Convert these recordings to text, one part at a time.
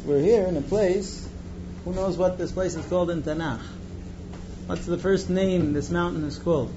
we're here in a place. Who knows what this place is called in Tanakh? What's the first name this mountain is called?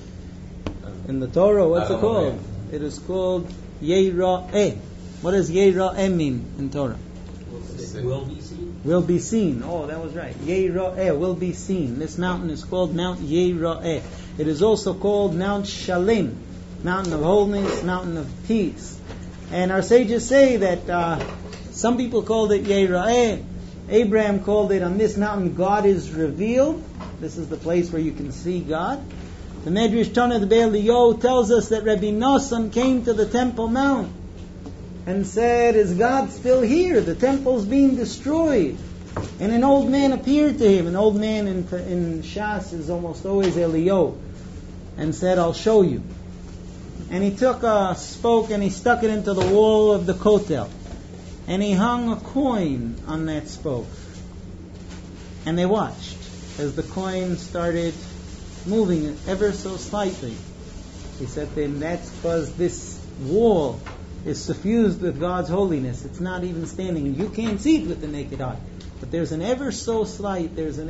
In the Torah, what's it called? It is called Yera'eh. What does Yera'eh mean in Torah? Will be seen. Will be seen. Oh, that was right. Yera'eh, will be seen. This mountain is called Mount Yera'eh. It is also called Mount Shalim, mountain of wholeness, mountain of peace. And our sages say that some people called it Yera'eh. Abraham called it, on this mountain God is revealed. This is the place where you can see God. The Medrash Tana, the Be'er Eliyahu, tells us that Rabbi Nosson came to the Temple Mount and said, is God still here? The temple's being destroyed. And an old man appeared to him. An old man in Shas is almost always Eliyahu. And said, I'll show you. And he took a spoke and he stuck it into the wall of the Kotel. And he hung a coin on that spoke. And they watched as the coin started moving ever so slightly. He said to him, that's because this wall is suffused with God's holiness. It's not even standing. You can't see it with the naked eye. But there's an ever slight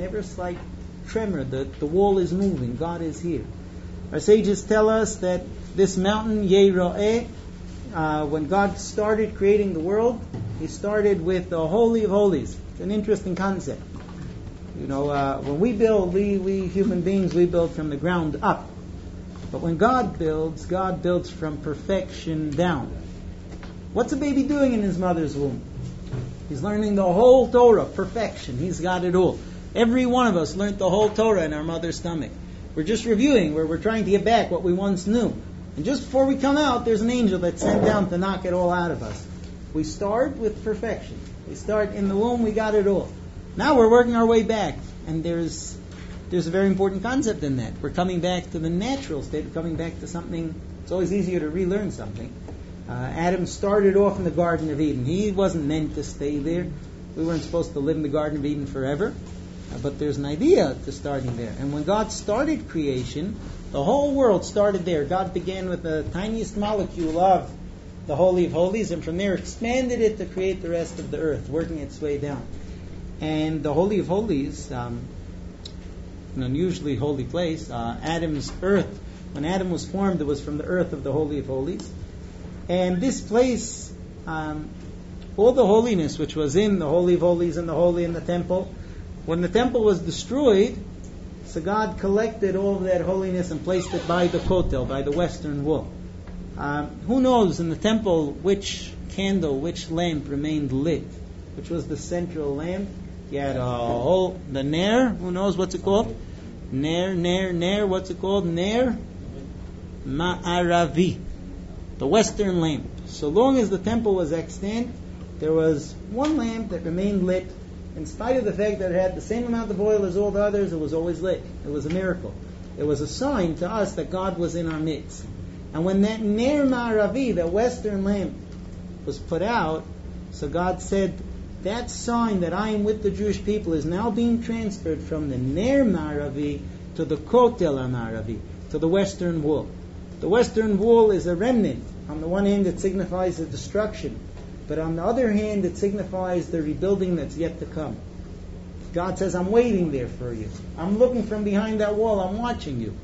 tremor. The wall is moving. God is here. Our sages tell us that this mountain, Yera'eh, when God started creating the world, He started with the Holy of Holies. It's an interesting concept. You know, when we build, we human beings, we build from the ground up. But when God builds from perfection down. What's a baby doing in his mother's womb? He's learning the whole Torah, perfection. He's got it all. Every one of us learned the whole Torah in our mother's stomach. We're just reviewing, where we're trying to get back what we once knew. And just before we come out, there's an angel that's sent down to knock it all out of us. We start with perfection. We start in the womb, we got it all. Now we're working our way back. And there's a very important concept in that. We're coming back to the natural state, we're coming back to something. It's always easier to relearn something. Adam started off in the Garden of Eden. He wasn't meant to stay there. We weren't supposed to live in the Garden of Eden forever. But there's an idea to starting there. And when God started creation, the whole world started there. God began with the tiniest molecule of the Holy of Holies, and from there expanded it to create the rest of the earth, working its way down. And the Holy of Holies, an unusually holy place, Adam's earth, when Adam was formed, it was from the earth of the Holy of Holies. And this place, all the holiness which was in the Holy of Holies and the Holy in the temple, when the temple was destroyed, so God collected all of that holiness and placed it by the Kotel, by the western wall. Who knows in the temple which candle, which lamp remained lit? Which was the central lamp? You had the Ner. Who knows what's it called? Ner. What's it called? Ner Ma'aravi. The western lamp. So long as the temple was extant, there was one lamp that remained lit. In spite of the fact that it had the same amount of oil as all the others, it was always lit. It was a miracle. It was a sign to us that God was in our midst. And when that Ner Ma'aravi, that western lamp, was put out, so God said, that sign that I am with the Jewish people is now being transferred from the Ner Ma'aravi to the Kotel Ma'aravi, to the western wall. The western wall is a remnant. On the one hand, it signifies the destruction. But on the other hand, it signifies the rebuilding that's yet to come. God says, I'm waiting there for you. I'm looking from behind that wall. I'm watching you.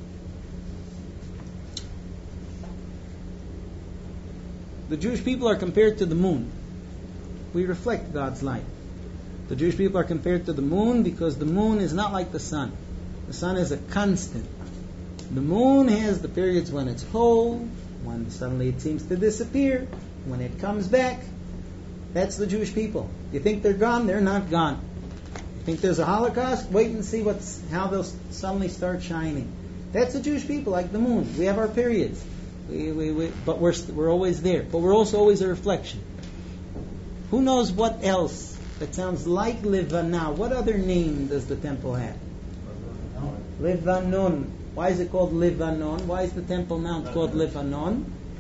The Jewish people are compared to the moon. We reflect God's light. The Jewish people are compared to the moon because the moon is not like the sun. The sun is a constant. The moon has the periods when it's whole, when suddenly it seems to disappear, when it comes back. That's the Jewish people. You think they're gone? They're not gone. You think there's a Holocaust? Wait and see how they'll suddenly start shining. That's the Jewish people, like the moon. We have our periods, but we're always there. But we're also always a reflection. Who knows what else that sounds like Livana? What other name does the temple have? Levanon. Why is it called Levanon? Why is the Temple Mount called Levanon?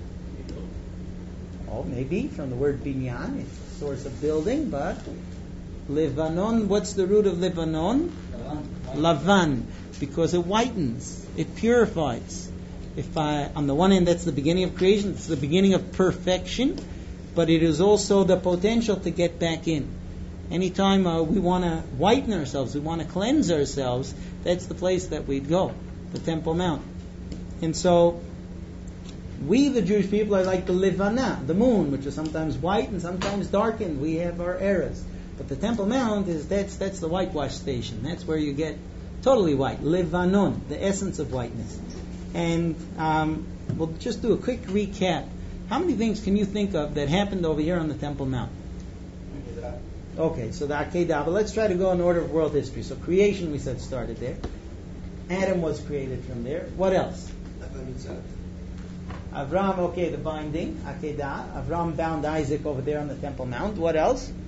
Oh, maybe from the word binyan, it's a source of building, but Levanon, what's the root of Levanon? Lavan, because it whitens, it purifies. On the one hand, that's the beginning of creation, it's the beginning of perfection, but it is also the potential to get back in. Anytime we want to whiten ourselves, we want to cleanse ourselves, that's the place that we'd go, the Temple Mount. And so, we, the Jewish people, are like the Levana, the moon, which is sometimes white and sometimes darkened. We have our eras. But the Temple Mount, that's the whitewash station. That's where you get totally white. Levanon, the essence of whiteness. And we'll just do a quick recap. How many things can you think of that happened over here on the Temple Mount? Okay, so the Akedah. But let's try to go in order of world history. So creation, we said, started there. Adam was created from there. What else? Avram, okay, the binding, Akedah. Avram bound Isaac over there on the Temple Mount. What else?